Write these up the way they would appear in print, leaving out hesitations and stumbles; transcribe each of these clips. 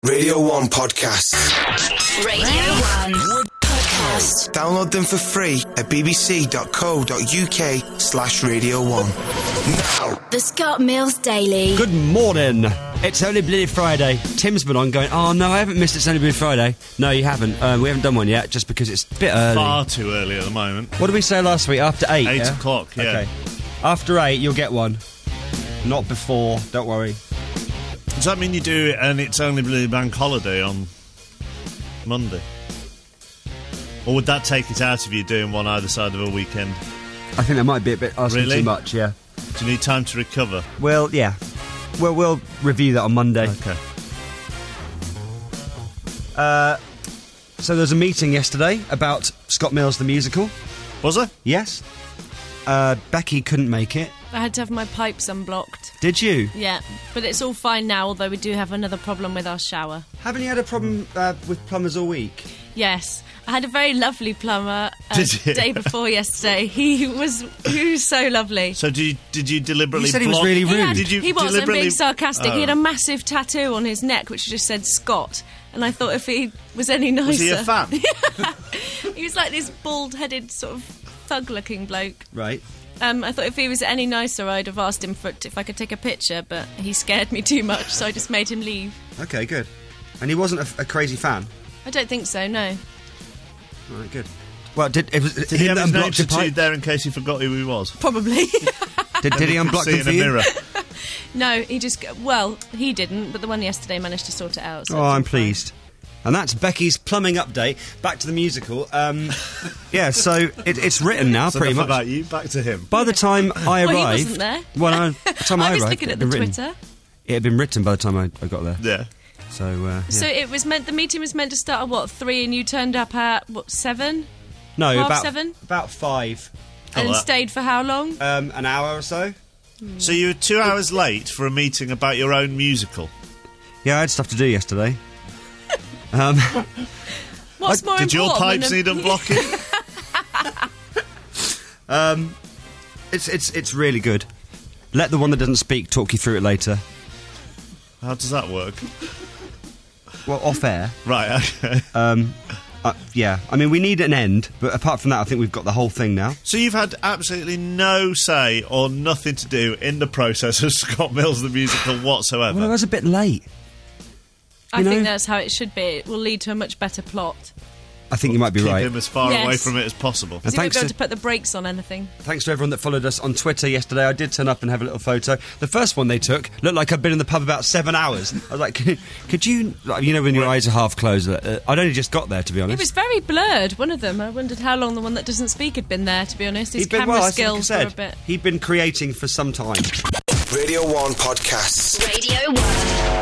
Radio 1 Podcasts. Radio 1 Podcast. Download them for free at bbc.co.uk/Radio 1. Now. The Scott Mills Daily. Good morning. It's Only Bloody Friday. Tim's been on going, oh no, I haven't missed It's Only Bloody Friday. No, you haven't. We haven't done one yet, just because it's a bit early. Far too early at the moment. What did we say last week? After 8? 8 yeah? o'clock, yeah. Okay. After 8, you'll get one. Not before, don't worry. Does that mean you do it and it's only Bloody Bank Holiday on Monday? Or would that take it out of you doing one either side of a weekend? I think that might be a bit asking Really? too much, yeah. Do you need time to recover? Well, yeah. Well, we'll review that on Monday. Okay. So there was a meeting yesterday about Scott Mills the musical. Was there? Yes. Becky couldn't make it. I had to have my pipes unblocked. Did you? Yeah, but it's all fine now, although we do have another problem with our shower. Haven't you had a problem with plumbers all week? Yes, I had a very lovely plumber Did you? day before yesterday. He was so lovely. So did you deliberately You said he was block... really rude. Did you He was, I'm deliberately... being sarcastic. Oh. He had a massive tattoo on his neck which just said Scott, and I thought if he was any nicer... Was he a fan? He was like this bald-headed sort of thug-looking bloke. Right. I thought if he was any nicer, I'd have asked him if I could take a picture, but he scared me too much, so I just made him leave. Okay, good. And he wasn't a crazy fan? I don't think so, no. All right, good. Well, did Did he have his name unblock your tattooed pipe? there in case he forgot who he was? Probably. Did he unblock See them in for a you? mirror. No, he just... Well, he didn't, but the one yesterday managed to sort it out. So Oh, it's all I'm fine. pleased. And that's Becky's plumbing update. Back to the musical. Yeah, so it's written now, So pretty enough much. about you, back to him. By the time I Well, arrived... he wasn't there. Well, no, by the time I I was arrived, looking it at had the been written. Twitter. It had been written by the time I got there. Yeah. So, yeah. So it was meant... The meeting was meant to start at, 3, and you turned up at, 7? No, half 7? About 5. And that- stayed for how long? An hour or so. So you were 2 hours late for a meeting about your own musical. Yeah, I had stuff to do yesterday. What's more Did your important pipes than need unblocking? It's really good. Let the one that doesn't speak talk you through it later. How does that work? Well, off air. Right, okay. Yeah, I mean, we need an end, but apart from that, I think we've got the whole thing now. So you've had absolutely no say or nothing to do in the process of Scott Mills the musical whatsoever. Well, I was a bit late. I you think know- that's how it should be. It will lead to a much better plot. I think you might be Keep right. him as far Yes. away from it as possible. And So you won't thanks be able to, to put the brakes on anything. thanks to everyone that followed us on Twitter yesterday. I did turn up and have a little photo. The first one they took looked like I'd been in the pub about 7 hours. I was like, could you... Like, you know when your eyes are half closed? I'd only just got there, to be It honest. was very blurred, one of them. I wondered how long the one that doesn't speak had been there, to be honest. His He'd been, camera well, like I skills were a said, bit... he'd been creating for some time. Radio 1 Podcasts. Radio 1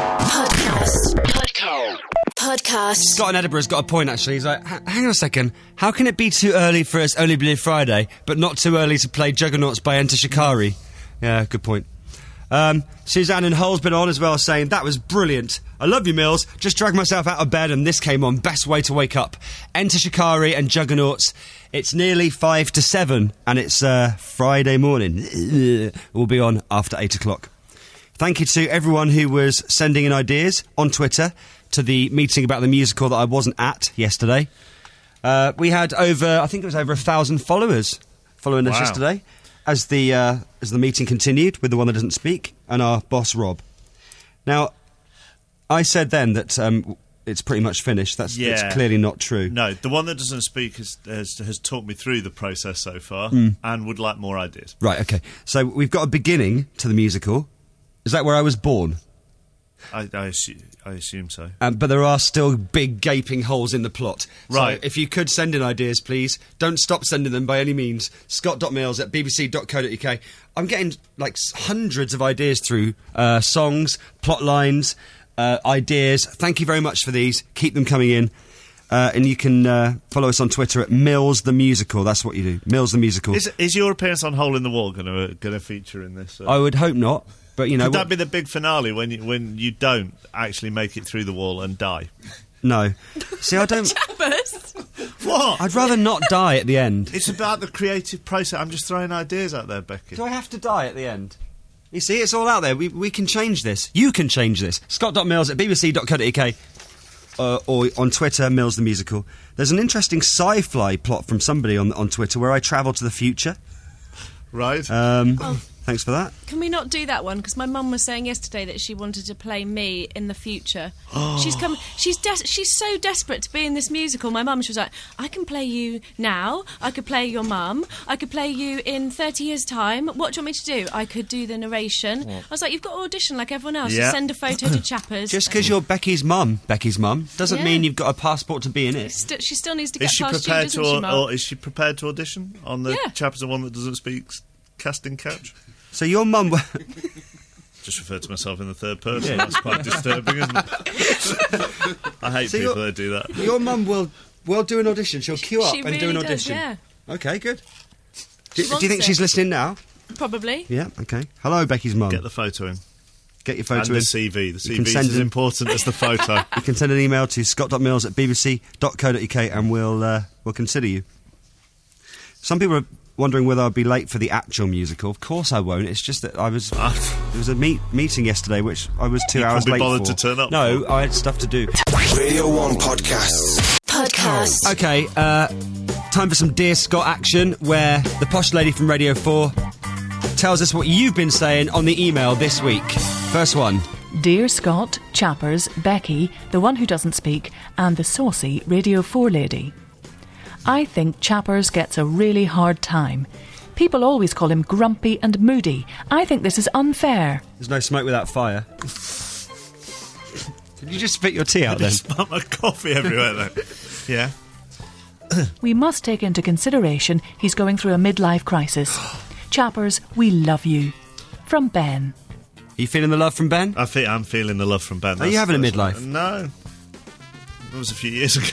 Podcast. Scott in Edinburgh's got a point, actually. He's like, hang on a second. How can it be too early for It's Only Bloody Friday, but not too early to play Juggernauts by Enter Shikari? Yeah, good point. Suzanne in Hull's been on as well, saying, that was brilliant. I love you, Mills. Just dragged myself out of bed and this came on. Best way to wake up. Enter Shikari and Juggernauts. It's nearly 5 to 7 and it's Friday morning. We'll be on after 8 o'clock. Thank you to everyone who was sending in ideas on Twitter to the meeting about the musical that I wasn't at yesterday. We had I think it was over 1,000 followers following us Wow. yesterday as the meeting continued with the one that doesn't speak and our boss Rob. Now, I said then that it's pretty much finished. That's clearly not true. No, the one that doesn't speak has talked me through the process so far and would like more ideas. Right, okay. So we've got a beginning to the musical. Is that where I was born? I assume so. But there are still big gaping holes in the plot. Right. So if you could send in ideas, please. Don't stop sending them by any means. scott.mills@bbc.co.uk. I'm getting like hundreds of ideas through. Songs, plot lines, ideas. Thank you very much for these. Keep them coming in. And you can follow us on Twitter at Mills the Musical. That's what you do. Mills the Musical. Is your appearance on Hole in the Wall going to feature in this? I would hope not. But, you know, Could that be the big finale when you don't actually make it through the wall and die? No. See, I don't... What? I'd rather not die at the end. It's about the creative process. I'm just throwing ideas out there, Becky. Do I have to die at the end? You see, it's all out there. We can change this. You can change this. Scott.mills@bbc.co.uk or on Twitter, Mills the Musical. There's an interesting sci-fi plot from somebody on Twitter where I travel to the future. Right. Thanks for that. Can we not do that one? Because my mum was saying yesterday that she wanted to play me in the future. She's so desperate to be in this musical. My mum, she was like, I can play you now. I could play your mum. I could play you in 30 years' time. What do you want me to do? I could do the narration. I was like, you've got to audition like everyone else. Yeah. You send a photo to Chappers. Just because you're Becky's mum doesn't Yeah. mean you've got a passport to be in it. She still needs to get Is she past you, prepared doesn't to, she, Mum? or is she prepared to audition on the Yeah. chapter one that doesn't speak casting couch? So your mum... Just referred to myself in the third person. That's quite disturbing, isn't it? I hate So people you're- that do that. Your mum will do an audition. She'll queue up She and really do an does, audition. yeah. Okay, good. Do you wants think it. she's listening now? Probably. Yeah, okay. Hello, Becky's mum. Get the photo in. Get your And photo the in. CV. The You can CV is send as in- important as the photo. You can send an email to scott.mills@bbc.co.uk and we'll consider you. Some people are wondering whether I'll be late for the actual musical. Of course I won't. It's just that there was a meeting yesterday which I was 2 hours couldn't late be bothered for. to turn up No, for. I had stuff to do. Radio 1 Podcasts. Podcast. Okay, time for some Dear Scott action, where the posh lady from Radio 4 tells us what you've been saying on the email this week. First one. Dear Scott, Chappers, Becky, the one who doesn't speak, and the saucy Radio 4 lady. I think Chappers gets a really hard time. People always call him grumpy and moody. I think this is unfair. There's no smoke without fire. Did you just spit your tea out then? Smell my coffee everywhere, though. Yeah. We must take into consideration he's going through a midlife crisis. Chappers, we love you. From Ben. Are you feeling the love from Ben? I'm feeling the love from Ben. Are you having a That's- midlife? No. It was a few years ago.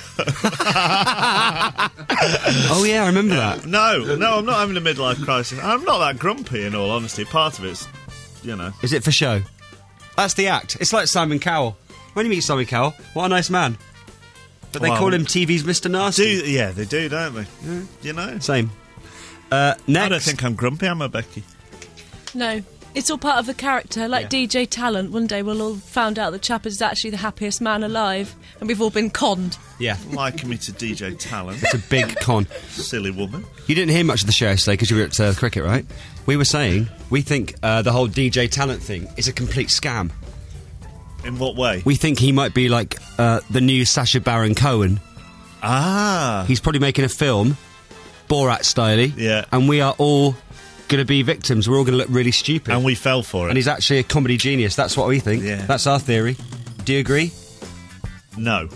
Oh yeah, I remember that. No, I'm not having a midlife crisis. I'm not that grumpy, in all honesty. Part of it's, Is it for show? That's the act. It's like Simon Cowell. When you meet Simon Cowell, what a nice man. But they Well, call him TV's Mr. Nasty. they do, don't they? You know. Same. I Next. don't think I'm grumpy, am I, Becky? No. It's all part of the character, like DJ Talent. One day we'll all found out that Chappers is actually the happiest man alive, and we've all been conned. Yeah, Liken me to DJ Talent. it's a big con. Silly woman. You didn't hear much of the show yesterday because you were at cricket, right? We were saying we think the whole DJ Talent thing is a complete scam. In what way? We think he might be like the new Sacha Baron Cohen. He's probably making a film, Borat-style. Yeah. And we are all going to be victims. We're all going to look really stupid. And we fell for it. And he's actually a comedy genius. That's what we think. Yeah. That's our theory. Do you agree? No.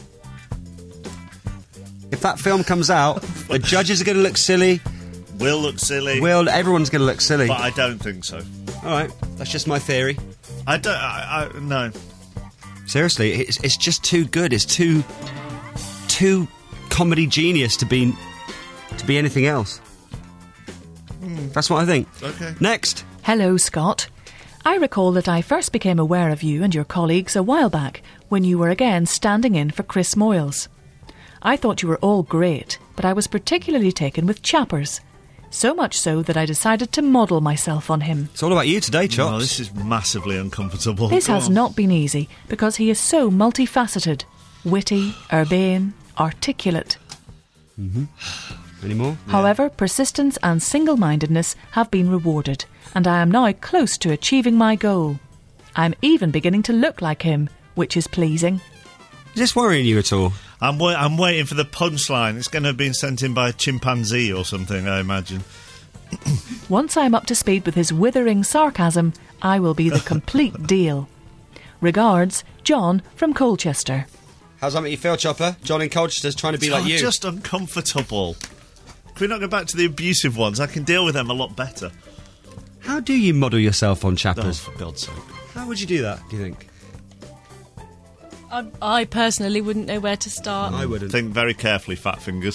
If that film comes out, the judges are going to look silly. We'll look silly. Everyone's going to look silly. But I don't think so. All right, that's just my theory. I don't. No. Seriously, it's just too good. It's too comedy genius to be anything else. That's what I think. Okay. Next. Hello, Scott. I recall that I first became aware of you and your colleagues a while back when you were again standing in for Chris Moyles. I thought you were all great, but I was particularly taken with Chappers. So much so that I decided to model myself on him. It's all about you today, Chops. Oh, this is massively uncomfortable. This Go has on. not been easy because he is so multifaceted. Witty, urbane, articulate. Any more? However, persistence and single-mindedness have been rewarded, and I am now close to achieving my goal. I'm even beginning to look like him, which is pleasing. Is this worrying you at all? I'm waiting for the punchline. It's going to have been sent in by a chimpanzee or something, I imagine. Once I'm up to speed with his withering sarcasm, I will be the complete deal. Regards, John from Colchester. How's that make you feel, Chopper? John in Colchester's trying to be like I'm you. just uncomfortable. Can we not go back to the abusive ones? I can deal with them a lot better. How do you model yourself on Oh, Chappers? for God's sake. How would you do that, do you think? I personally wouldn't know where to start. I wouldn't. Think very carefully, fat fingers.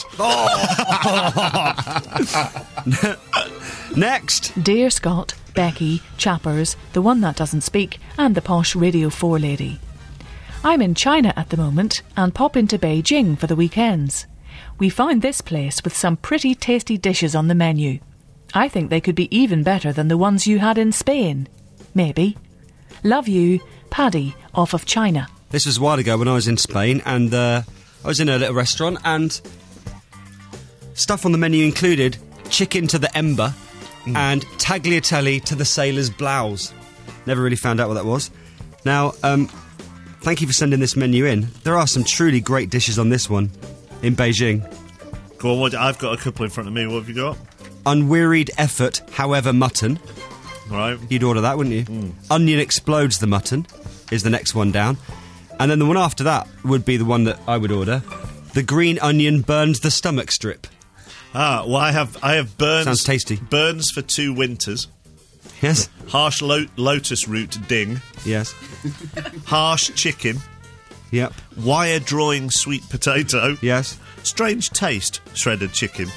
Next. Dear Scott, Becky, Chappers, the one that doesn't speak, and the posh Radio 4 lady. I'm in China at the moment and pop into Beijing for the weekends. We found this place with some pretty tasty dishes on the menu. I think they could be even better than the ones you had in Spain. Maybe. Love you, Paddy, off of China. This was a while ago when I was in Spain, and I was in a little restaurant, and stuff on the menu included chicken to the ember and tagliatelle to the sailor's blouse. Never really found out what that was. Now, thank you for sending this menu in. There are some truly great dishes on this one in Beijing. Go on, I've got a couple in front of me. What have you got? Unwearied effort, however, mutton. Right. You'd order that, wouldn't you? Onion explodes the mutton is the next one down. And then the one after that would be the one that I would order. The green onion burns the stomach strip. Well, I have burns. Sounds tasty. Burns for 2 winters. Yes? Harsh lotus root ding. Yes. Harsh chicken. Yep. Wire drawing sweet potato. Yes. Strange taste shredded chicken.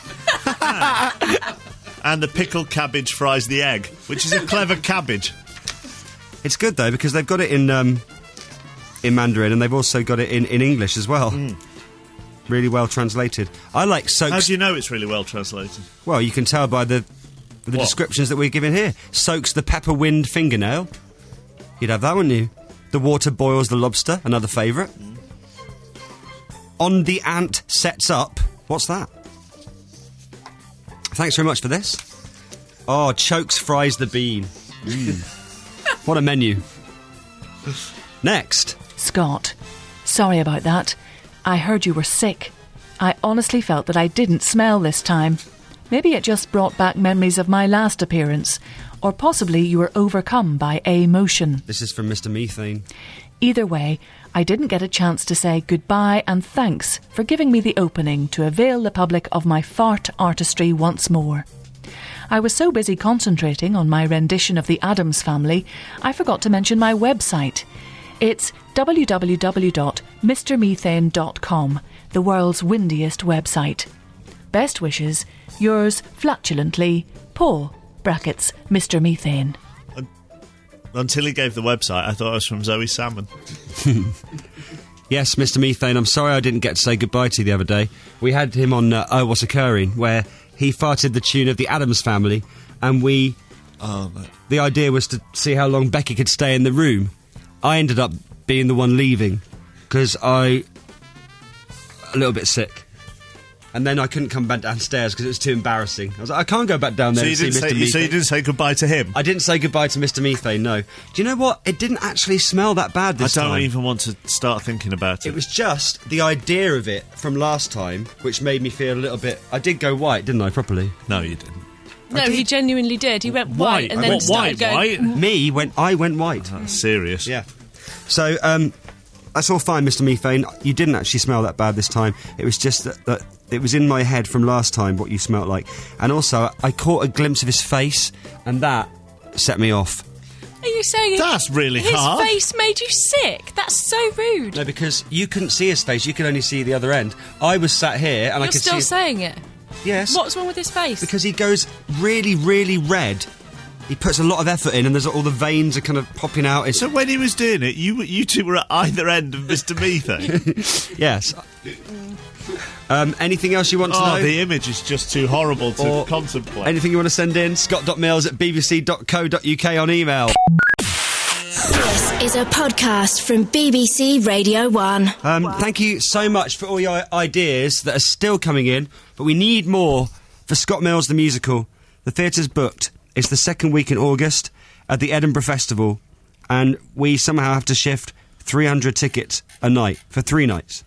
And the pickled cabbage fries the egg, which is a clever cabbage. It's good, though, because they've got it in Mandarin, and they've also got it in English as well. Really well translated. I like soaks... How do you know it's really well translated? Well, you can tell by the descriptions that we're giving here. Soaks the pepper wind fingernail. You'd have that, wouldn't you? The water boils the lobster, another favourite. On the ant sets up. What's that? Thanks very much for this. Oh, Chokes fries the bean. What a menu. Next. Scott, sorry about that. I heard you were sick. I honestly felt that I didn't smell this time. Maybe it just brought back memories of my last appearance, or possibly you were overcome by emotion. This is from Mr. Methane. Either way, I didn't get a chance to say goodbye and thanks for giving me the opening to avail the public of my fart artistry once more. I was so busy concentrating on my rendition of the Addams Family, I forgot to mention my website. It's www.mrmethane.com, the world's windiest website. Best wishes, yours flatulently, Paul, brackets, Mr. Methane. Until he gave the website, I thought it was from Zoe Salmon. Yes, Mr. Methane, I'm sorry I didn't get to say goodbye to you the other day. We had him on Oh, What's Occurring, where he farted the tune of the Addams Family, and we... The idea was to see how long Becky could stay in the room. I ended up being the one leaving, because a little bit sick. And then I couldn't come back downstairs because it was too embarrassing. I was like, I can't go back down there and see Mr. Methane. So you didn't say goodbye to him? I didn't say goodbye to Mr. Methane, no. Do you know what? It didn't actually smell that bad this time. I don't even want to start thinking about it. It was just the idea of it from last time, which made me feel a little bit... I did go white, didn't I, properly? No, you didn't. No, he genuinely did. He went white and then What, started going... white? I went white. That's serious. Yeah. So, that's all fine, Mr. Methane. You didn't actually smell that bad this time. It was just that it was in my head from last time what you smelt like. And also, I caught a glimpse of his face, and that set me off. Are you saying That's really hard. his face made you sick? That's so rude. No, because you couldn't see his face. You could only see the other end. I was sat here, and I You're could see... still saying it? Yes. What's wrong with his face? Because he goes really, really red. He puts a lot of effort in, and there's all the veins are kind of popping out. So when he was doing it, you two were at either end of Mr. Methane? Yes. Anything else you want to know? The image is just too horrible to contemplate. Anything you want to send in? scott.mills@bbc.co.uk on email. This is a podcast from BBC Radio 1. Thank you so much for all your ideas that are still coming in, but we need more for Scott Mills the Musical. The theatre's booked. It's the second week in August at the Edinburgh Festival, and we somehow have to shift 300 tickets a night for 3 nights.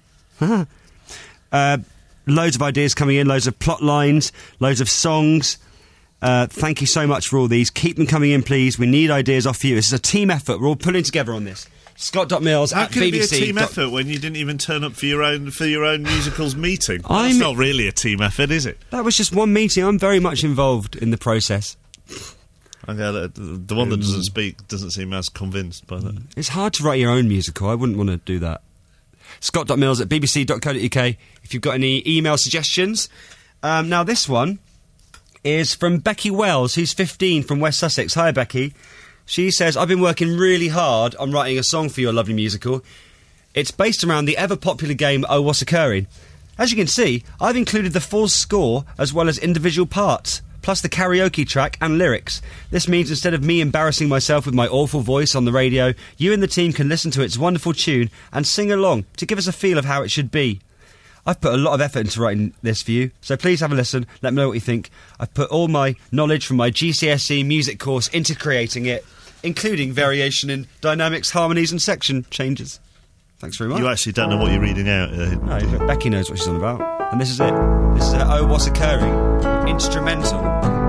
Loads of ideas coming in, loads of plot lines, loads of songs. Thank you so much for all these. Keep them coming in, please. We need ideas off you. This is a team effort. We're all pulling together on this. Scott.mills How at can BBC. it be a team effort when you didn't even turn up for your own musicals meeting? That's not really a team effort, is it? That was just one meeting. I'm very much involved in the process. Okay, the one that doesn't speak doesn't seem as convinced by that. It's hard to write your own musical. I wouldn't want to do that. Scott.mills at bbc.co.uk if you've got any email suggestions. Now, this one is from Becky Wells, who's 15 from West Sussex. Hi, Becky. She says, I've been working really hard on writing a song for your lovely musical. It's based around the ever-popular game Oh, What's Occurring? As you can see, I've included the full score as well as individual parts. plus the karaoke track and lyrics. This means instead of me embarrassing myself with my awful voice on the radio, you and the team can listen to its wonderful tune and sing along to give us a feel of how it should be. I've put a lot of effort into writing this for you, so please have a listen, let me know what you think. I've put all my knowledge from my GCSE music course into creating it, including variation in dynamics, harmonies and section changes. Thanks very much. You actually don't know what you're reading out. No, Becky knows what she's on about. And this is it. This is Oh, What's Occurring? Instrumental.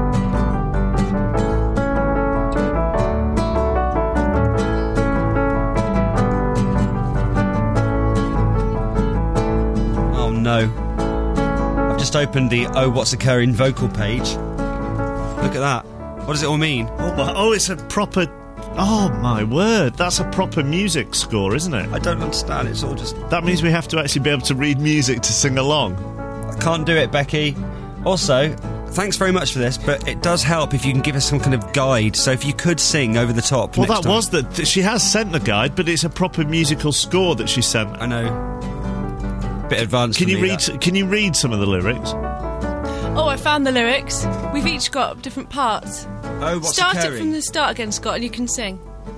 No. I've just opened the Oh What's Occurring vocal page. Look at that. What does it all mean? Oh, it's a proper... Oh, my word. That's a proper music score, isn't it? I don't understand. It's all just... That means we have to actually be able to read music to sing along. I can't do it, Becky. Also, thanks very much for this, but it does help if you can give us some kind of guide. So if you could sing over the top Well, next that time. was that. She has sent the guide, but it's a proper musical score that she sent. I know. Bit advanced. Can for you me, read? that. Can you read some of the lyrics? Oh, I found the lyrics. We've each got different parts. Oh, what's Start occurring? it from the start again, Scott, and you can sing.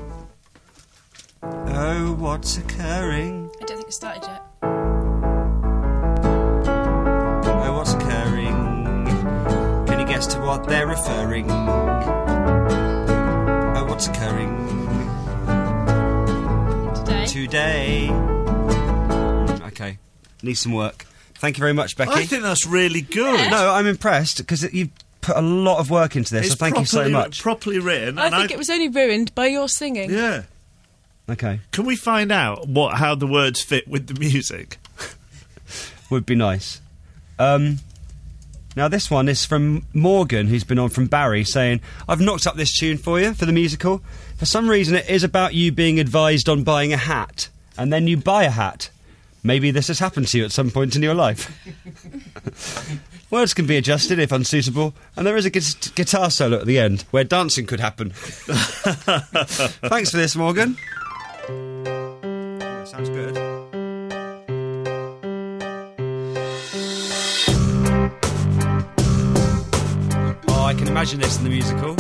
Oh, what's occurring? I don't think it started yet. Oh, what's occurring? Can you guess to what they're referring? Oh, what's occurring? Today. Okay, need some work. Thank you very much, Becky. I think that's really good. No, I'm impressed because you've put a lot of work into this. It's So thank you so much. Properly written. I think it was only ruined by your singing. Yeah. Okay, Can we find out how the words fit with the music? would be nice. Now this one is from Morgan, who's been on from Barry, saying, I've knocked up this tune for you for the musical. For some reason it is about you being advised on buying a hat, and then you buy a hat. Maybe this has happened to you at some point in your life. Words can be adjusted if unsuitable, and there is a guitar solo at the end where dancing could happen. Thanks for this, Morgan. Oh, sounds good. Oh, I can imagine this in the musical.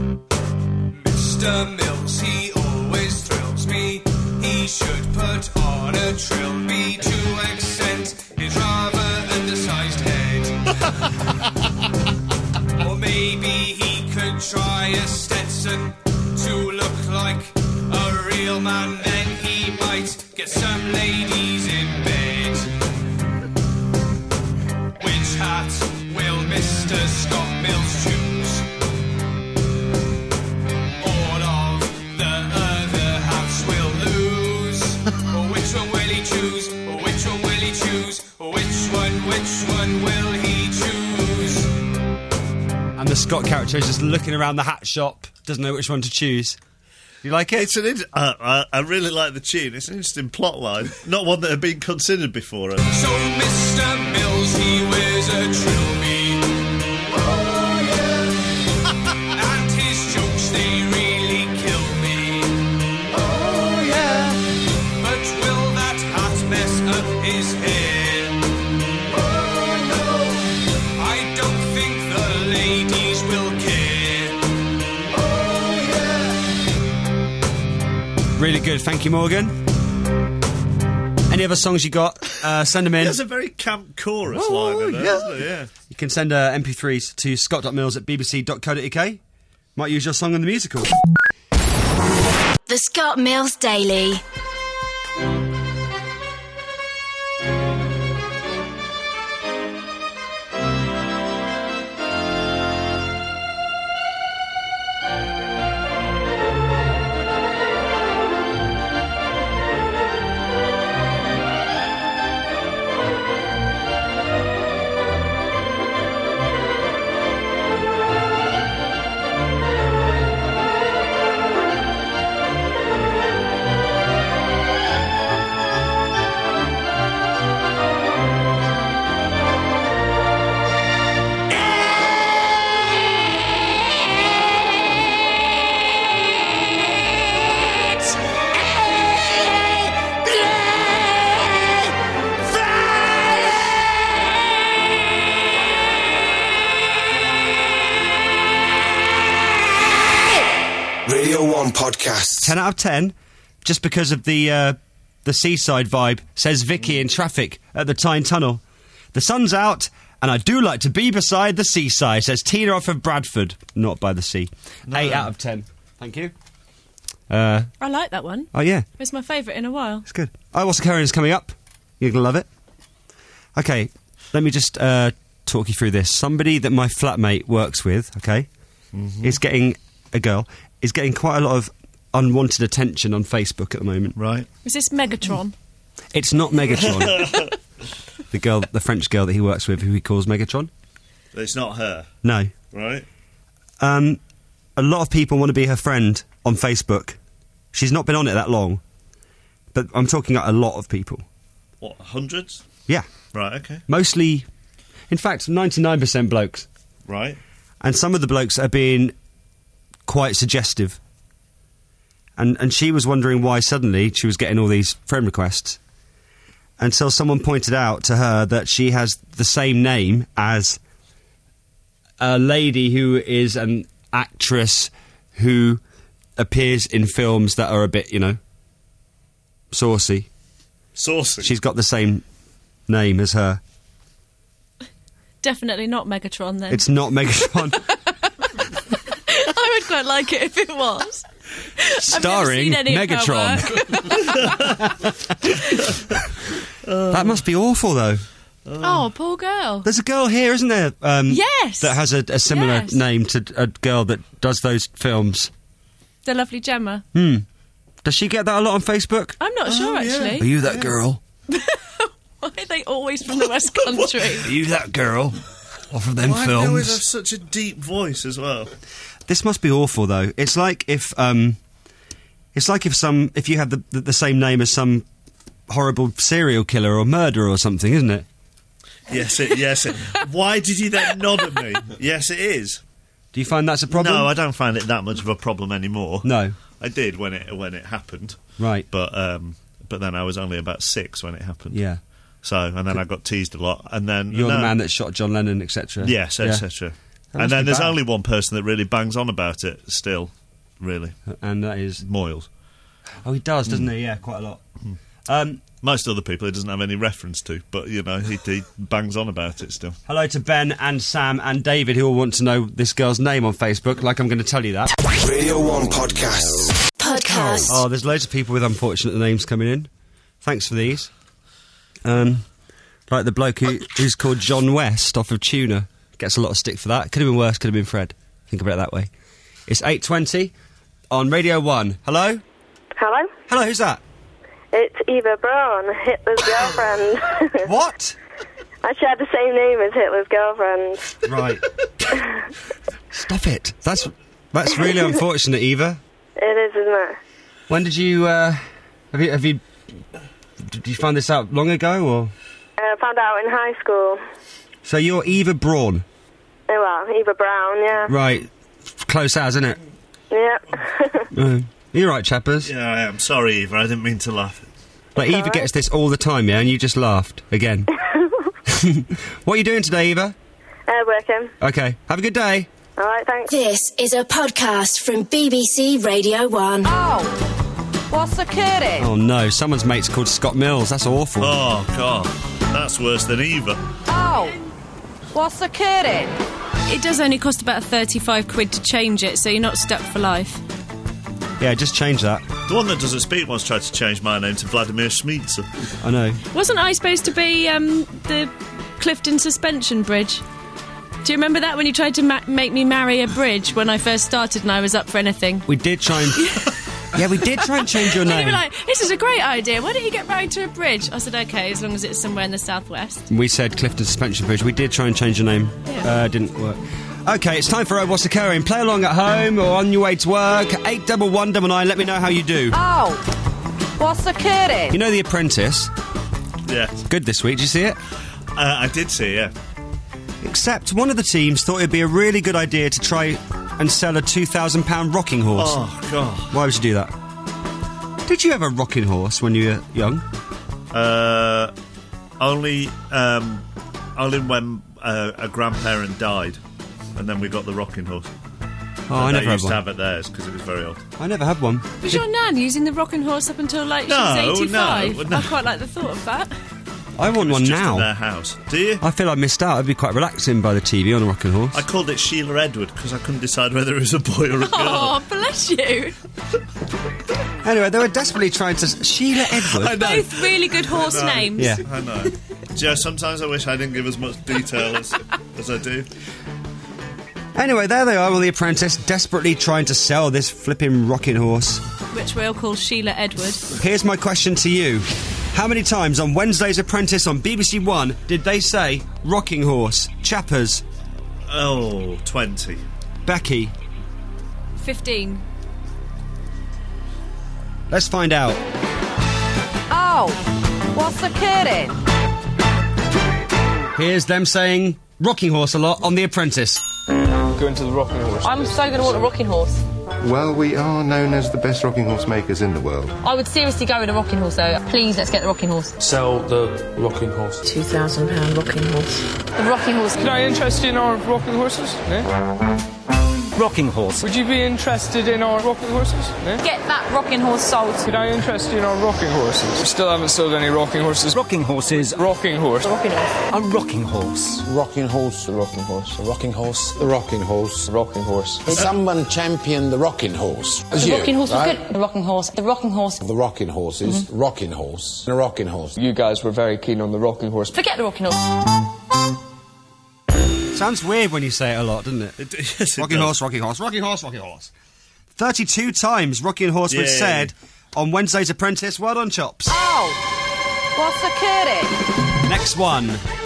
Mr. Mills, he always thrills me. He should put on a trilby to accent his rather undersized head. Or maybe he could try a Stetson to look like a real man. Then he might get some ladies in bed. Which hat will Mr. Scott Mills choose? All of the other hats will lose. Which one will he choose? Which one will he choose? Which one will he choose? And the Scott character is just looking around the hat shop, doesn't know which one to choose. Do you like it? It's I really like the tune. It's an interesting plot line. Not one that had been considered before. So Mr. Mills, he wears a trilby. Oh, yeah. And his jokes, they really kill me. Oh, yeah. But will that hat mess up his hair? Oh, no. I don't think the ladies will care. Oh, yeah. Really good, thank you, Morgan. Any other songs you got? Send them in. There's a very camp chorus line in there, isn't it? Yeah. You can send MP3s to scott.mills@bbc.co.uk. Might use your song in the musical. The Scott Mills Daily. Radio 1 Podcasts. 10 out of 10, just because of the seaside vibe, says Vicky in traffic at the Tyne Tunnel. The sun's out, and I do like to be beside the seaside, says Tina off of Bradford. Not by the sea. 8 out of 10. Thank you. I like that one. Oh, yeah. It's my favourite in a while. It's good. Oh, what's occurring is coming up. You're going to love it. Okay, let me just talk you through this. Somebody that my flatmate works with, okay, is getting quite a lot of unwanted attention on Facebook at the moment. Right. Is this Megatron? It's not Megatron. the French girl that he works with, who he calls Megatron. It's not her. No. Right. A lot of people want to be her friend on Facebook. She's not been on it that long, but I'm talking about a lot of people. What, hundreds? Yeah. Right, okay. Mostly, in fact, 99% blokes. Right. And some of the blokes are being quite suggestive. And she was wondering why suddenly she was getting all these friend requests. Until someone pointed out to her that she has the same name as a lady who is an actress who appears in films that are a bit, saucy. Saucy. She's got the same name as her. Definitely not Megatron, then. It's not Megatron. I would quite like it if it was. Starring I've never seen any of her Megatron. That must be awful, though. Oh, poor girl. There's a girl here, isn't there? Yes. That has a similar Yes. name to a girl that does those films. The lovely Gemma. Does she get that a lot on Facebook? I'm not sure, actually. Are you that girl? Why are they always from the West Country? Are you that girl? Off of them Why do they always films? have such a deep voice as well? This must be awful, though. It's like if you had the same name as some horrible serial killer or murderer or something, isn't it? Yes. Why did you then nod at me? Yes, it is. Do you find that's a problem? No, I don't find it that much of a problem anymore. No. I did when it happened. Right. But then I was only about 6 when it happened. Yeah. So, and then I got teased a lot, and then... You're the man that shot John Lennon, etc. Yes, etc. That And must then be there's bad. only one person that really bangs on about it still, really. And that is... Moyles. Oh, he does, doesn't he? Yeah, quite a lot. Most other people he doesn't have any reference to, but, he bangs on about it still. Hello to Ben and Sam and David, who all want to know this girl's name on Facebook, like I'm going to tell you that. Radio 1 Podcasts. Podcast. Oh, there's loads of people with unfortunate names coming in. Thanks for these. Like the bloke who's called John West off of Tuna. Gets a lot of stick for that. Could have been worse, could have been Fred. Think about it that way. It's 8:20 on Radio 1. Hello? Hello? Hello, who's that? It's Eva Braun, Hitler's girlfriend. What? I share the same name as Hitler's girlfriend. Right. Stop it. That's really unfortunate, Eva. It is, isn't it? When did you, did you find this out long ago, or? I found out in high school. So you're Eva Braun? Oh, well, Eva Brown, yeah. Right. Close as, isn't it? Yeah. You're right, chappers. Yeah, I am. Sorry, Eva, I didn't mean to laugh. But Eva gets this all the time, yeah, and you just laughed again. What are you doing today, Eva? Working. Okay. Have a good day. All right, thanks. This is a podcast from BBC Radio 1. Oh, what's occurring? Oh no, someone's mate's called Scott Mills. That's awful. Oh, God. That's worse than Eva. Oh, what's occurring? It does only cost about 35 quid to change it, so you're not stuck for life. Yeah, just change that. The one that doesn't speak once tried to change my name to Vladimir Schmitzer. I know. Wasn't I supposed to be the Clifton Suspension Bridge? Do you remember that when you tried to make me marry a bridge when I first started and I was up for anything? We did try and... Yeah, we did try and change your And you name. were like, this is a great idea, why don't you get married to a bridge? I said, OK, as long as it's somewhere in the southwest. We said Clifton Suspension Bridge. We did try and change your name. Yeah. Didn't work. OK, it's time for What's Occurring. Play along at home or on your way to work. 81199. Let me know how you do. Oh, what's occurring? You know The Apprentice? Yeah. Good this week. Did you see it? I did see, yeah. Except one of the teams thought it'd be a really good idea to try and sell a £2,000 rocking horse. Oh, God. Why would you do that? Did you have a rocking horse when you were young? Only when a grandparent died, and then we got the rocking horse. Oh, I They never had used to one. have at theirs because it was very old. I never had one. Was your nan using the rocking horse up until like No, she was 85? no. I quite like the thought of that. I want one It's just now. in their house. Do you? I feel I missed out. I'd be quite relaxing by the TV on a rocking horse. I called it Sheila Edward because I couldn't decide whether it was a boy or a girl. Oh, bless you. Anyway, they were desperately trying to... Sheila Edward? I know. Both really good horse names. Yeah. I know. Joe, sometimes I wish I didn't give as much detail as I do. Anyway, there they are with The Apprentice, desperately trying to sell this flipping rocking horse. Which we'll call Sheila Edward. Here's my question to you. How many times on Wednesday's Apprentice on BBC One did they say rocking horse? Chappers. Oh, 20. Becky. 15. Let's find out. Oh, what's occurring? Here's them saying rocking horse a lot on The Apprentice. Going to the rocking horse. I'm so going to want a rocking horse. Well, we are known as the best rocking horse makers in the world. I would seriously go with a rocking horse, though. Please, let's get the rocking horse. Sell the rocking horse. £2,000 rocking horse. The rocking horse. Could I interest in our rocking horses? Rocking horse. Would you be interested in our rocking horses? Get that rocking horse sold. Could I interest in our rocking horses? We still haven't sold any rocking horses. Rocking horses. Rocking horse. Rocking horse. A rocking horse. Rocking horse. The rocking horse. The rocking horse. The rocking horse. The rocking horse. Someone champion the rocking horse. The rocking horse was good. The rocking horse. The rocking horse. The rocking horses. Rocking horse. The rocking horse. You guys were very keen on the rocking horse. Forget the rocking horse. Sounds weird when you say it a lot, doesn't it? Yes, rocking horse, rocking horse, rocking horse, rocking horse. 32 times rocking horse was said on Wednesday's Apprentice. Well done, Chops. Oh, what's occurring? Next one.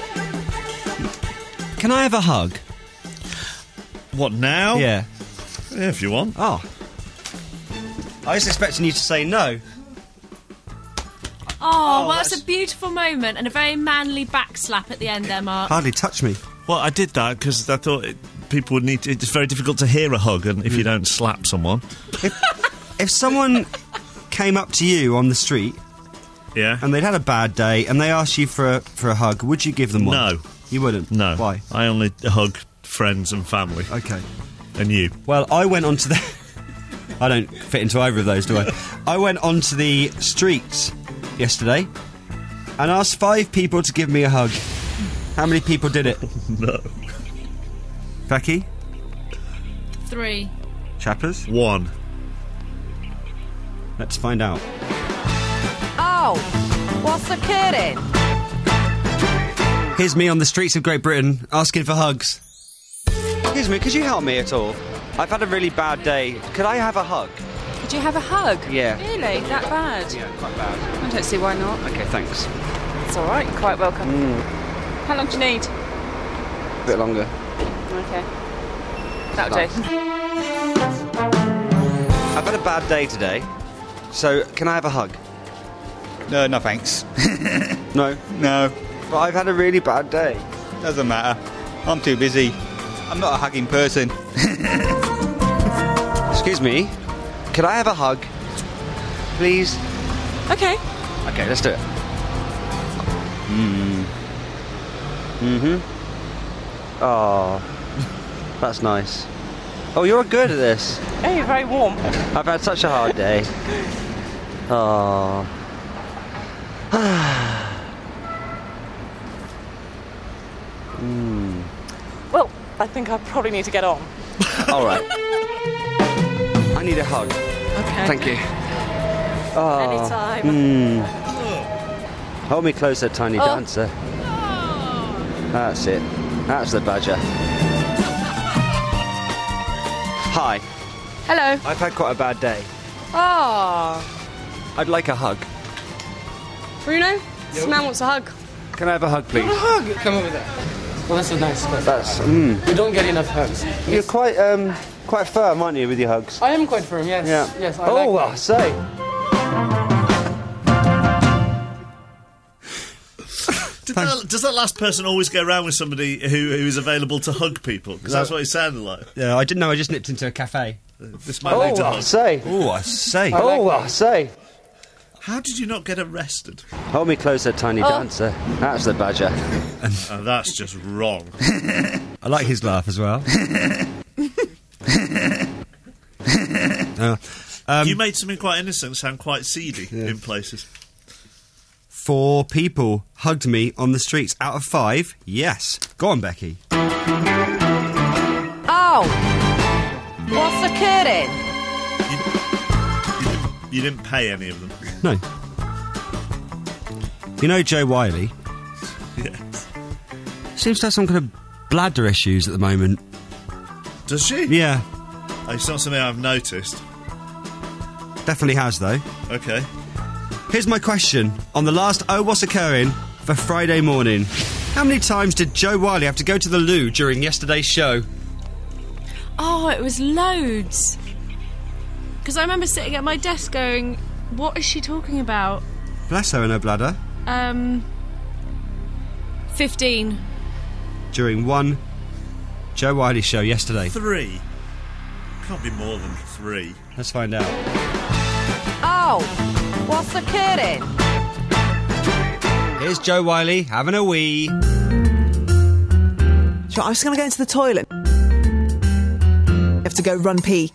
Can I have a hug? What, now? Yeah. Yeah, if you want. Oh. I was expecting you to say no. Oh, well, that's a beautiful moment and a very manly back slap at the end there, Mark. Hardly touch me. Well, I did that because I thought people would need to... It's very difficult to hear a hug and if you don't slap someone. If someone came up to you on the street... Yeah. And they'd had a bad day and they asked you for a hug, would you give them one? No. You wouldn't? No. Why? I only hug friends and family. Okay. And you? Well, I went onto the... I don't fit into either of those, do I? I went onto the streets yesterday and asked 5 people to give me a hug. How many people did it? No. Becky? 3. Chappers? 1. Let's find out. Oh, what's occurring? Here's me on the streets of Great Britain asking for hugs. Excuse me, could you help me at all? I've had a really bad day. Could I have a hug? Could you have a hug? Yeah. Really? That bad? Yeah, quite bad. I don't see why not. Okay, thanks. It's all right. You're quite welcome. How long do you need? A bit longer. Okay. That'll do. I've had a bad day today, so can I have a hug? No thanks. No? No. But I've had a really bad day. Doesn't matter. I'm too busy. I'm not a hugging person. Excuse me, could I have a hug? Please? Okay. Okay, let's do it. Oh, that's nice. Oh, you're good at this. Oh, you're very warm. I've had such a hard day. Oh. Well, I think I probably need to get on. All right. I need a hug. Okay. Thank you. Oh. Anytime. Hold me closer, tiny dancer. That's it. That's the badger. Hi. Hello. I've had quite a bad day. Oh. I'd like a hug. Bruno, this man wants a hug. Can I have a hug, please? Hug! Come over there. Well, that's a nice question. That's. We don't get enough hugs. You're quite firm, aren't you, with your hugs? I am quite firm, yes. Yeah. Yes, I like well, that. say. Does that last person always go around with somebody who is available to hug people? Because that's what it sounded like. Yeah, I didn't know. I just nipped into a cafe. This might lead to hug. Say. Oh, I say. Say. How did you not get arrested? Hold me closer, tiny dancer. That's the badger. Oh, that's just wrong. I like his laugh as well. You made something quite innocent sound quite seedy in places. 4 people hugged me on the streets. Out of 5, yes. Go on, Becky. Oh! What's occurring? You didn't pay any of them. No. You know Jo Whiley? Yes. Seems to have some kind of bladder issues at the moment. Does she? Yeah. It's not something I've noticed. Definitely has, though. Okay. Here's my question. On the last Oh What's Occurring for Friday morning, how many times did Jo Whiley have to go to the loo during yesterday's show? Oh, it was loads. Because I remember sitting at my desk going, what is she talking about? Bless her and her bladder. 15. During one Jo Whiley show yesterday. 3. Can't be more than 3. Let's find out. Oh! What's occurring? Here's Jo Whiley having a wee. Sure, I was going to go into the toilet. You have to go run pee.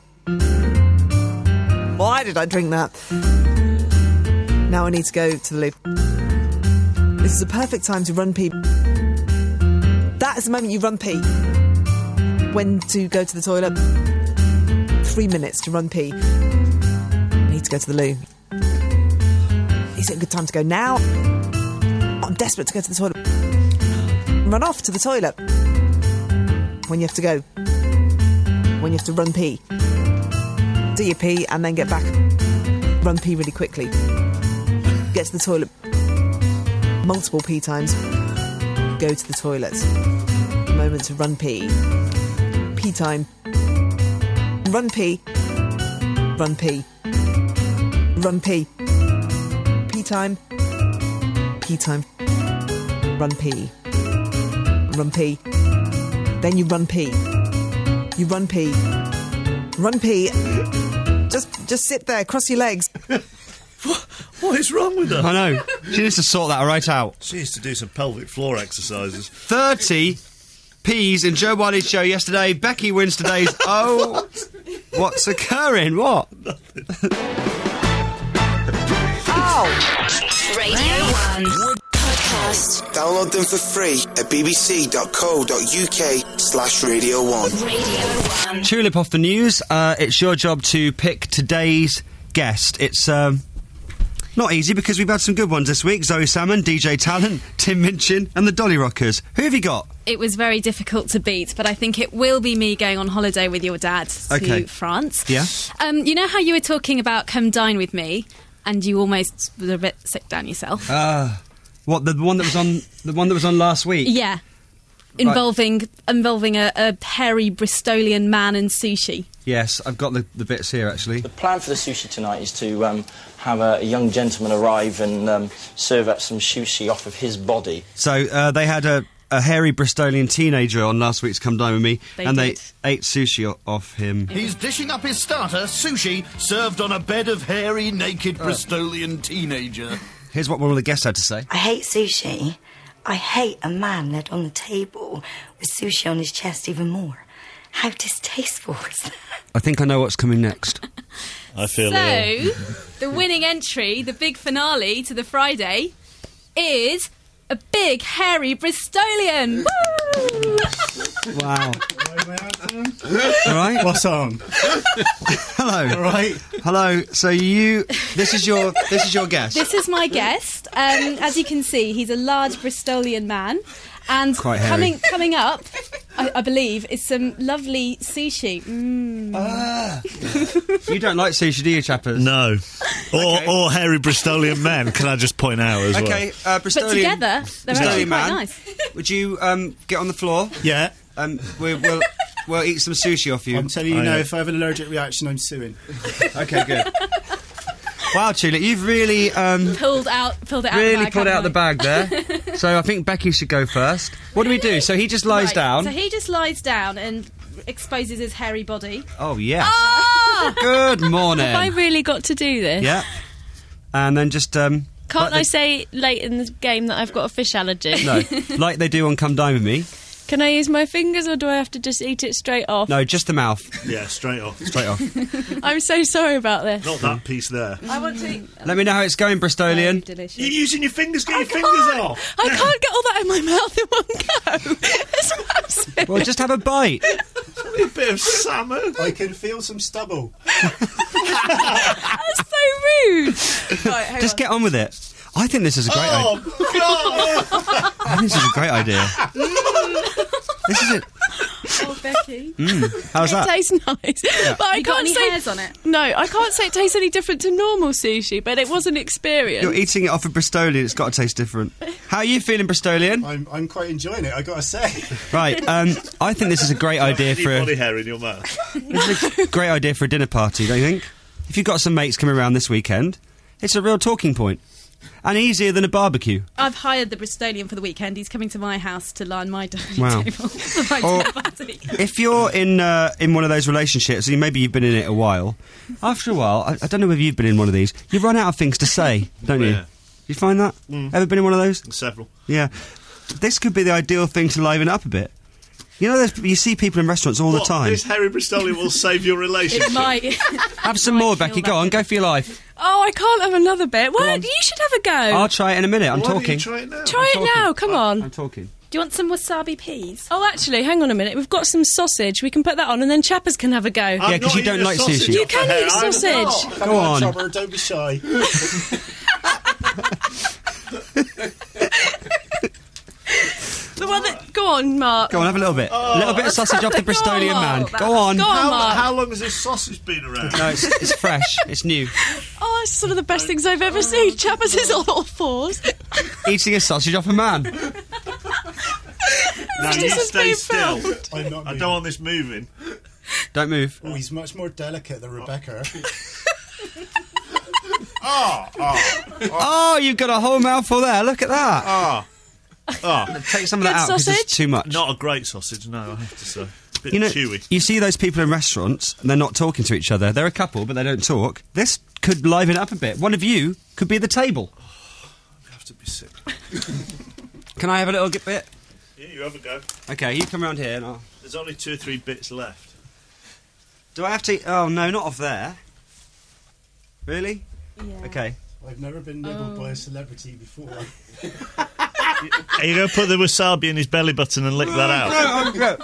Why did I drink that? Now I need to go to the loo. This is a perfect time to run pee. That is the moment you run pee. When to go to the toilet? 3 minutes to run pee. I need to go to the loo. Is it a good time to go now? I'm desperate to go to the toilet. Run off to the toilet. When you have to go. When you have to run pee. Do your pee and then get back. Run pee really quickly. Get to the toilet. Multiple pee times. Go to the toilet. Moment to run pee. Pee time. Run pee. Run pee. Run pee. Pee time. Pee time. Run pee. Run pee. Then you run pee. You run pee. Run pee. Just sit there, cross your legs. What is wrong with her? I know. She needs to sort that right out. She needs to do some pelvic floor exercises. 30 P's in Jo Whiley's show yesterday. Becky wins today's Oh What's Occurring? What? Oh! Radio 1 podcast. Download them for free at bbc.co.uk/Radio 1. Radio 1. Tulip off the news. It's your job to pick today's guest. It's not easy because we've had some good ones this week. Zoe Salmon, DJ Talent, Tim Minchin and the Dolly Rockers. Who have you got? It was very difficult to beat, but I think it will be me going on holiday with your dad to France. Yeah. You know how you were talking about come dine with me and you almost were a bit sick down yourself? What, the one that was on last week? Yeah. Involving a hairy Bristolian man and sushi. Yes, I've got the bits here, actually. The plan for the sushi tonight is to have a young gentleman arrive and serve up some sushi off of his body. So they had a hairy Bristolian teenager on last week's Come Dine With Me, they ate sushi off him. He's dishing up his starter, sushi, served on a bed of hairy, naked Bristolian teenager. Here's what one of the guests had to say. I hate sushi. I hate a man led on the table with sushi on his chest even more. How distasteful is that? I think I know what's coming next. I feel So, the winning entry, the big finale to the Friday, is a big, hairy Bristolian. Woo! Wow. All right. What's on? Hello. All right. Hello. So this is your guest. This is my guest. As you can see, he's a large Bristolian man. And coming up, I believe, is some lovely sushi. You don't like sushi, do you, chappers? No. Or hairy Bristolian men, can I just point out as well? Okay, but Bristolian... together, they're actually quite nice. Would you get on the floor? Yeah. We'll eat some sushi off you. I'm telling you now, if I have an allergic reaction, I'm suing. Okay, good. Wow, Tulip, you've really pulled it out the bag there. So I think Becky should go first. What do we do? So he just lies down. So he just lies down and exposes his hairy body. Oh yeah. Oh! Good morning. Have I really got to do this? Yeah. And then just Can't I say late in the game that I've got a fish allergy? No, like they do on Come Dine With Me. Can I use my fingers or do I have to just eat it straight off? No, just the mouth. Yeah, straight off. Straight off. I'm so sorry about this. Not that piece there. I want to eat... Let me know how it's going, Bristolian. delicious. You're using your fingers. Get your fingers off. I can't get all that in my mouth in one go. It's massive. Well, just have a bite. A bit of salmon. I can feel some stubble. That's so rude. Right, hang Just on. get on with it. I think this is a great idea. God! I think this is a great idea. This is it. Oh, Becky. How's that? It tastes nice. Yeah. But I You got can't any say... hairs on it? No, I can't say it tastes any different to normal sushi, but it was an experience. You're eating it off a Bristolian. It's got to taste different. How are you feeling, Bristolian? I'm quite enjoying it, I gotta say. Right. I think this is a great idea for body hair in your mouth. This is a great idea for a dinner party, don't you think? If you've got some mates coming around this weekend, it's a real talking point. And easier than a barbecue. I've hired the Bristolian for the weekend. He's coming to my house to line my dining Wow. table. for my Or dinner party. if you're in one of those relationships, and maybe you've been in it a while, after a while, I don't know whether you've been in one of these, you run out of things to say, don't you? Yeah. You find that? Ever been in one of those? Several. Yeah. This could be the ideal thing to liven up a bit. You know, you see people in restaurants all the time. This Harry Bristolian will save your relationship. It might. Have some more, Becky. Go on, go for your life. Oh, I can't have another bit. What? You should have a go. I'll try it in a minute. I'm Why don't you talking. try it now? Try it now. Come on. I'm talking. Do you want some wasabi peas? Oh, actually, hang on a minute. We've got some sausage. We can put that on, and then Chappers can have a go. Yeah, 'cause you don't like sushi. You can eat sausage. Come on, Chopper, don't be shy. The one that... Go on, Mark. Go on, have a little bit. A little bit of sausage off the Bristolian man. Go on. Go on, Mark. How long has this sausage been around? No, it's fresh. It's new. Oh, it's one of the best things I've ever seen. Chappers is on all fours. Eating a sausage off a man. Now This you is stay being still. filmed. I'm not I don't want this moving. Don't move. Oh, he's much more delicate than Rebecca. Oh, you've got a whole mouthful there. Look at that. Take some of that out because sausage? it's too much. Not a great sausage, no, I have to say. Bit You know, chewy. you see those people in restaurants and they're not talking to each other. They're a couple, but they don't talk. This could liven it up a bit. One of you could be the table. I have to be sick. Can I have a little bit? Yeah, you have a go. Okay, you come around here and I'll... There's only 2 or 3 bits left. Do I have to... Oh, no, not off there. Really? Yeah. Okay. I've never been nibbled by a celebrity before. Are you going to put the wasabi in his belly button and lick that out?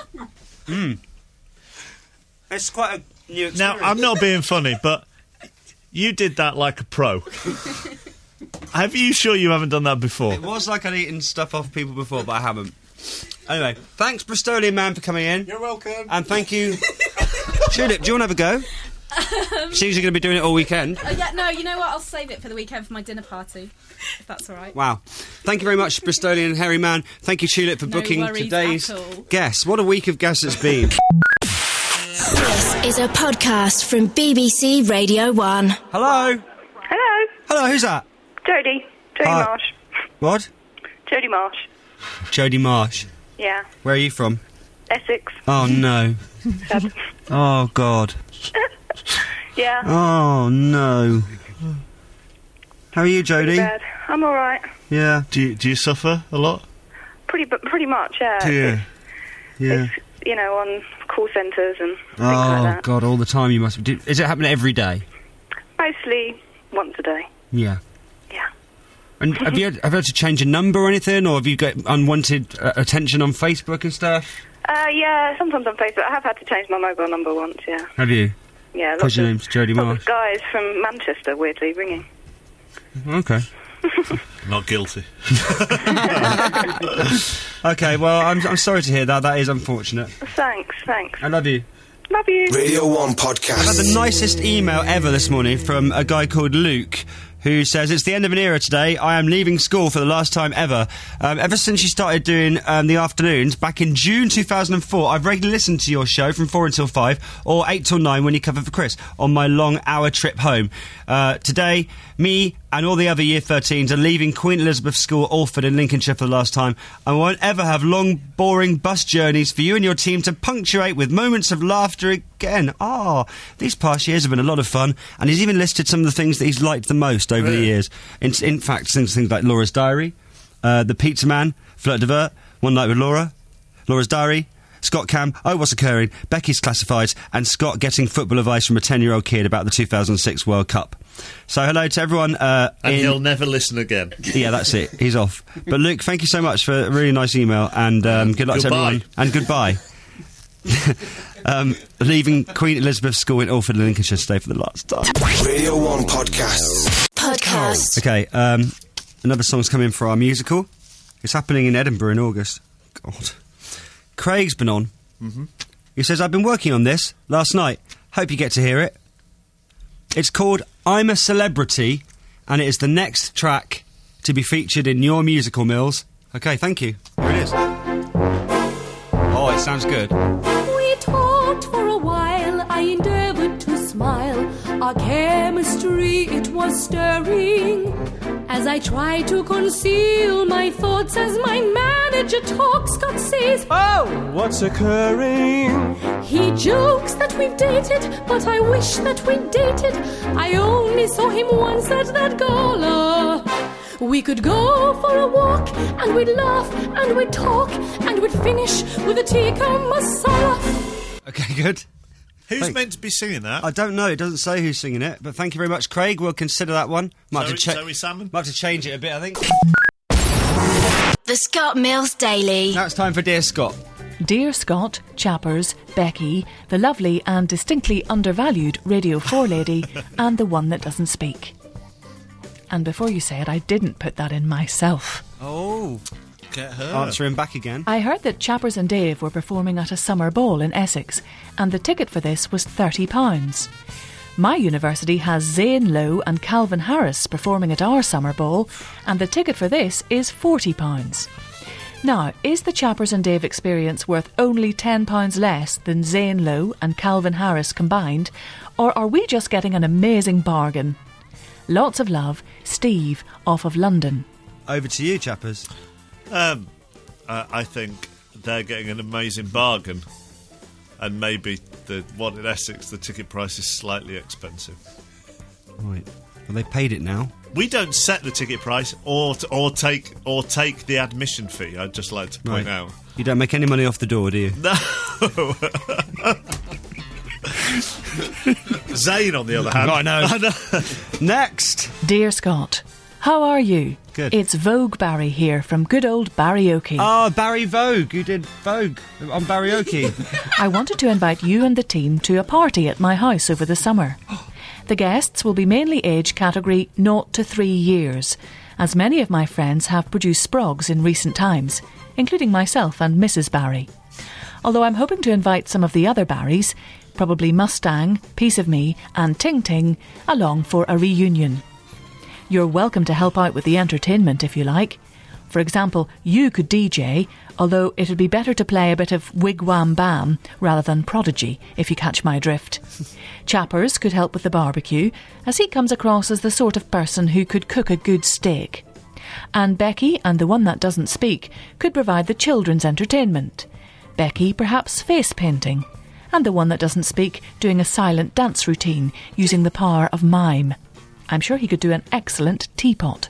It's quite a new experience. Now, I'm not being funny, but you did that like a pro. Are you sure you haven't done that before? It was like I'd eaten stuff off people before, but I haven't. Anyway, thanks, Bristolian man, for coming in. You're welcome. And thank you... Tulip, do you want to have a go? Seems you're going to be doing it all weekend. Yeah, no, you know what? I'll save it for the weekend for my dinner party, if that's all right. Wow. Thank you very much, Bristolian and Hairy Man. Thank you, Tulip, for No booking worries today's at all. guest. What a week of guests it's been. This is a podcast from BBC Radio 1. Hello. Hello, Hello, who's that? Jodie. Jodie Hi. Marsh. What? Jodie Marsh. Jodie Marsh. Yeah. Where are you from? Essex. Oh, no. Oh, God. Yeah. Oh, no. How are you, Pretty Jodie? bad. I'm all right. Yeah. Do you suffer a lot? Pretty much, yeah. Do you? Yeah. It's, you know, on call centres and things Oh, like that. God, all the time you must... Is it happening every day? Mostly once a day. Yeah. Yeah. And have you had to change a number or anything, or have you got unwanted attention on Facebook and stuff? Yeah, sometimes on Facebook. I have had to change my mobile number once, yeah. Have you? Yeah, Because your name's Jodie lots Marsh. of guys from Manchester, weirdly, ringing. Okay. Not guilty. Okay, well, I'm sorry to hear that. That is unfortunate. Thanks. I love you. Love you. Radio 1 I podcast. had the nicest email ever this morning from a guy called Luke, who says, it's the end of an era today. I am leaving school for the last time ever. Ever since you started doing the afternoons, back in June 2004, I've regularly listened to your show from 4 until 5, or 8 till 9 when you cover for Chris, on my long hour trip home. Today, me and all the other Year 13s are leaving Queen Elizabeth School, Alford in Lincolnshire for the last time. I won't ever have long, boring bus journeys for you and your team to punctuate with moments of laughter again. These past years have been a lot of fun, and he's even listed some of the things that he's liked the most over the years. In fact, things like Laura's Diary, The Pizza Man, Flirt de Vert, One Night with Laura, Laura's Diary, Scott Cam, Oh What's Occurring, Becky's Classifieds, and Scott getting football advice from a 10-year-old kid about the 2006 World Cup. So hello to everyone. And he'll never listen again. Yeah, that's it. He's off. But Luke, thank you so much for a really nice email, and good luck to everyone. And goodbye. Leaving Queen Elizabeth School in Ilford, Lincolnshire today for the last time. Radio 1 Podcast. Okay, another song's coming for our musical. It's happening in Edinburgh in August. God. Craig's been on. Mm-hmm. He says, I've been working on this last night. Hope you get to hear it. It's called I'm a Celebrity, and it is the next track to be featured in your musical, Mills. Okay, thank you. Here it is. Oh, it sounds good. We talked for a while, I endeavoured to smile. Our chemistry, it was stirring. As I try to conceal my thoughts as my manager talks, Scott says, Oh, what's occurring? He jokes that we've dated, but I wish that we'd dated. I only saw him once at that gala. We could go for a walk, and we'd laugh, and we'd talk, and we'd finish with a tikka masala. Okay, good. Who's meant to be singing that? I don't know. It doesn't say who's singing it, but thank you very much, Craig. We'll consider that one. Zoe Salmon? Might have to change it a bit, I think. The Scott Mills Daily. Now it's time for Dear Scott. Dear Scott, Chappers, Becky, the lovely and distinctly undervalued Radio 4 lady, and the one that doesn't speak. And before you say it, I didn't put that in myself. Oh. Get her. Answer him back again. I heard that Chappers and Dave were performing at a summer ball in Essex, and the ticket for this was £30. My university has Zane Lowe and Calvin Harris performing at our summer ball, and the ticket for this is £40. Now, is the Chappers and Dave experience worth only £10 less than Zane Lowe and Calvin Harris combined, or are we just getting an amazing bargain? Lots of love, Steve, off of London. Over to you, Chappers. I think they're getting an amazing bargain, and maybe the one in Essex, the ticket price is slightly expensive. Right. Well, they paid it now. We don't set the ticket price or take the admission fee. I'd just like to point out. You don't make any money off the door, do you? No. Zane, on the other hand. I know. Next. Dear Scott, how are you? Good. It's Vogue Barry here from good old Barryoke. Oh, Barry Vogue. You did Vogue on Barryoke. I wanted to invite you and the team to a party at my house over the summer. The guests will be mainly age category 0 to 3 years, as many of my friends have produced sprogs in recent times, including myself and Mrs. Barry. Although I'm hoping to invite some of the other Barrys, probably Mustang, Piece of Me and Ting Ting, along for a reunion. You're welcome to help out with the entertainment if you like. For example, you could DJ, although it'd be better to play a bit of Wigwam Bam rather than Prodigy, if you catch my drift. Chappers could help with the barbecue, as he comes across as the sort of person who could cook a good steak. And Becky and the one that doesn't speak could provide the children's entertainment. Becky perhaps face painting, and the one that doesn't speak doing a silent dance routine using the power of mime. I'm sure he could do an excellent teapot.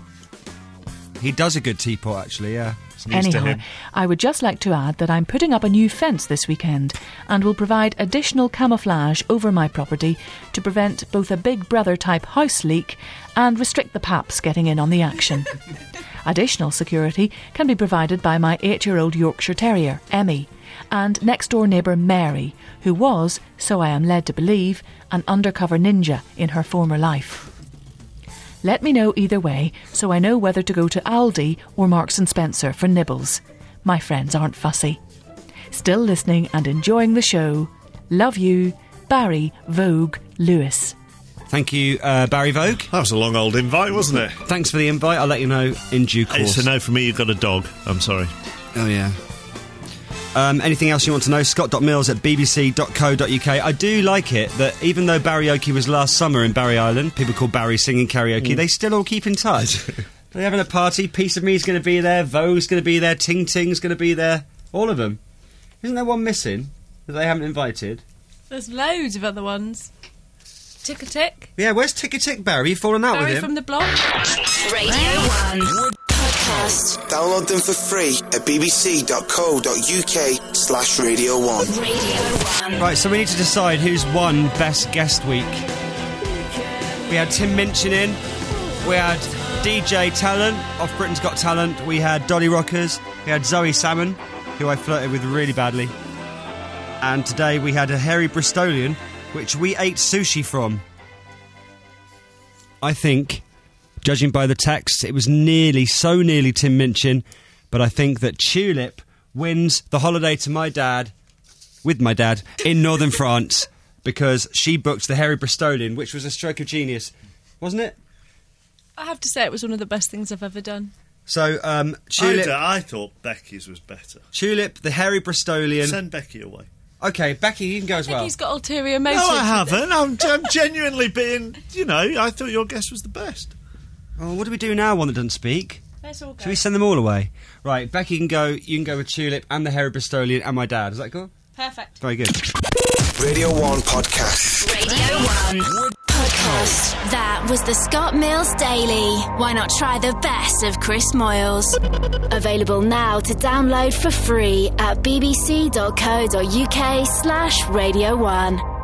He does a good teapot, actually, yeah. Anyhow, I would just like to add that I'm putting up a new fence this weekend and will provide additional camouflage over my property to prevent both a Big Brother type house leak and restrict the paps getting in on the action. Additional security can be provided by my 8-year-old Yorkshire Terrier, Emmy, and next-door neighbour Mary, who was, so I am led to believe, an undercover ninja in her former life. Let me know either way, so I know whether to go to Aldi or Marks & Spencer for nibbles. My friends aren't fussy. Still listening and enjoying the show. Love you, Barry Vogue Lewis. Thank you, Barry Vogue. That was a long old invite, wasn't it? Thanks for the invite. I'll let you know in due course. It's a no from me. You've got a dog. I'm sorry. Oh, yeah. Anything else you want to know? scott.mills@bbc.co.uk. I do like it that even though Barryoke was last summer in Barry Island, people call Barry singing karaoke, they still all keep in touch. They're having a party. Piece of Me's going to be there. Vogue's going to be there. Ting Ting's going to be there. All of them. Isn't there one missing that they haven't invited? There's loads of other ones. Tick a Tick. Yeah, where's Tick a Tick, Barry? You've fallen out Barry with him. from the block. Radio 1 Podcast. Podcast. Download them for free at bbc.co.uk/Radio 1. Radio 1. Right, so we need to decide who's won Best Guest Week. We had Tim Minchin in. We had DJ Talent off Britain's Got Talent. We had Dolly Rockers. We had Zoe Salmon, who I flirted with really badly. And today we had a hairy Bristolian, which we ate sushi from. I think, judging by the text, it was so nearly Tim Minchin, but I think that Tulip wins the holiday to with my dad, in northern France, because she booked the hairy Bristolian, which was a stroke of genius, wasn't it? I have to say it was one of the best things I've ever done. So, Tulip... I thought Becky's was better. Tulip, the hairy Bristolian... Send Becky away. Okay, Becky, you can go as well. He's got ulterior motives. No, I haven't. I'm genuinely being... I thought your guess was the best. Oh, what do we do now, one that doesn't speak? Let's all go. Should we send them all away? Right, Becky can go. You can go with Tulip and the hairy Bristolian and my dad. Is that cool? Perfect. Very good. Radio 1 Podcast. Radio 1 Podcast. That was the Scott Mills Daily. Why not try the best of Chris Moyles? Available now to download for free at bbc.co.uk/Radio 1.